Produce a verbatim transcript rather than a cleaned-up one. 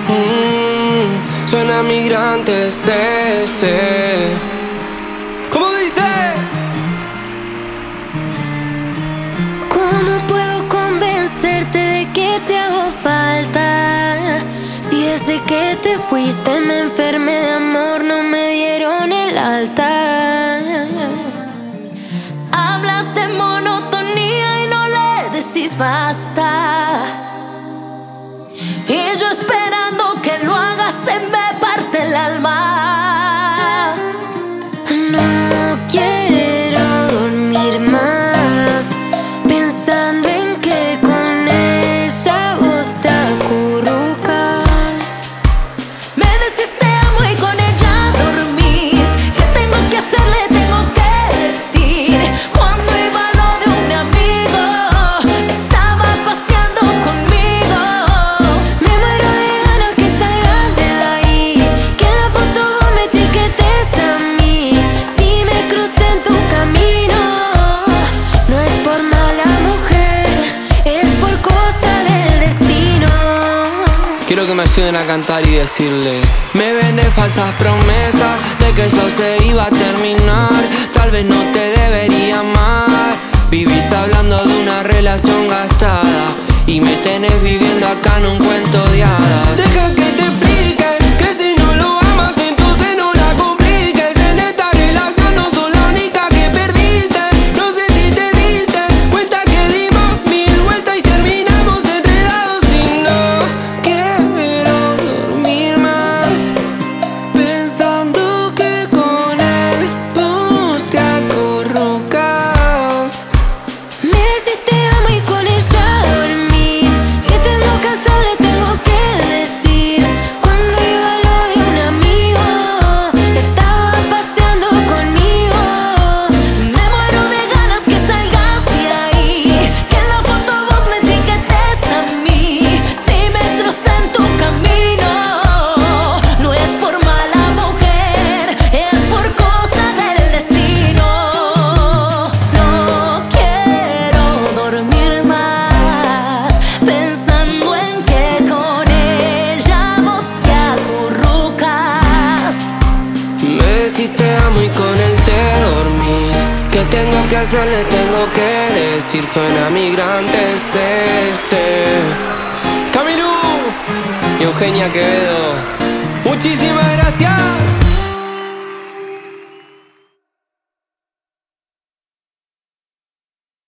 Mm, suena migrante, sé, sé. ¿Cómo dice? ¿Cómo puedo convencerte de que te hago falta? Si desde que te fuiste me enfermé de amor, no me dieron el alta. Hablas de monotonía y no le decís basta. Y yo esperando que lo hagas se me parte el alma. No quiero dormir más pensando en que con ella vos te acurrucas. Me decís te amo y con ella dormís. ¿Qué tengo que hacer? Le tengo que decir. Cuando iba a lo de un amigo, estaba paseando conmigo. Me muero de ganas que salgas de ahí, que en la foto vos me etiquetes a mí. Si me crucé en tu camino, no es por mala mujer, es por cosa del destino. Quiero que me ayuden a cantar y decirle: me vende falsas promesas de que eso se iba a terminar. Tal vez no te debería amar. Vivís hablando de una relación gastada y me tenés viviendo acá en un cuento de hadas. Deja que te explique que si no lo amas entonces no la compliques. En esta relación no sos la única que perdiste. No sé si te diste cuenta que dimos mil vueltas y terminamos enredados. Y no quiero dormir más pensando que con él vos te acurrucas. Me decís te amo y con ella dormís. ¿Qué tengo que hacer? Le tengo que decir. Cuando iba a lo de un amigo, estaba paseando conmigo. Me muero de ganas que salgas de ahí, que en la foto vos me etiquetes a mí. Si me crucé en tu camino, no es por mala mujer, es por cosa del destino. No quiero dormir más pensando en que con ella vos te acurrucas. Me decís te amo y con él te dormís. ¿Qué tengo que hacer? Le tengo que decir. Suena migrante, sé, sé. Camirú y Eugenia Quevedo, muchísimas gracias.